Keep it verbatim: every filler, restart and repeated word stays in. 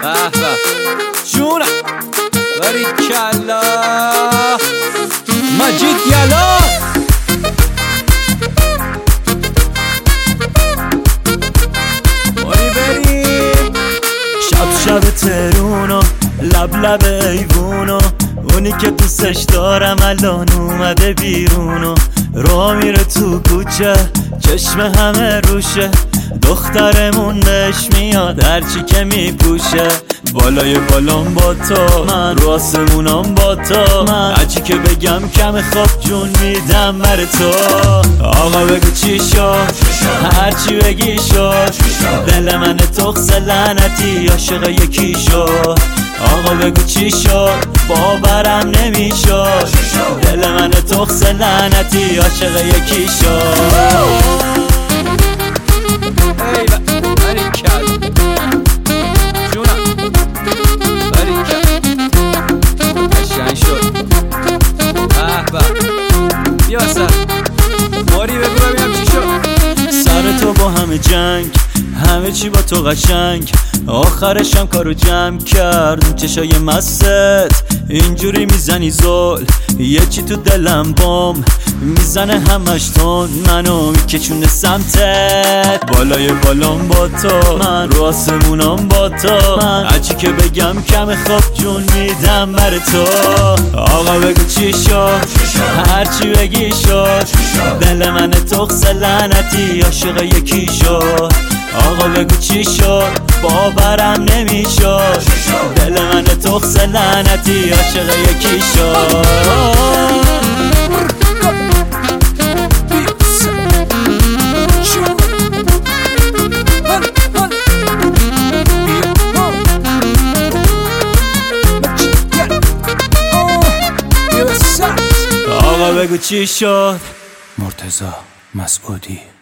جونم باریکلا مجید یلا باری بریم شب شب ترونو لب لب ایوونو اونی که دوستش دارم الان اومده بیرونو راه میره تو کوچه چشم همه روشه دخترمون بهش میاد هرچی که میپوشه بالای بالام با تو من رو آسمونام با تو من هرچی که بگم کم خواب جون میدم بر تو آقا بگو چی شد هرچی بگی شد دل من تخص لعنتی عاشق یکی شد آقا بگو چی شد باورم نمیشد دل من تخص لعنتی عاشق یکی شد سر تو با همه جنگ همه چی با تو قشنگ آخرشم کارو جمع کرد چشای مست اینجوری میزنی زل یه چی تو دلم بام میزنه همش تون منو میکشونه سمتت بالای بالام با تو من رو آسمونام با تو من هرچی که بگم کم خواب جون میدم بر تو آقا بگو چی شد هرچی بگی شد دل من تخص لعنتی عاشق یکی شد آقا بگو چی شد باورم نمیشد دل من تخص لعنتی عاشق یکی شد آقا بگو چی شد مرتضی مسعودی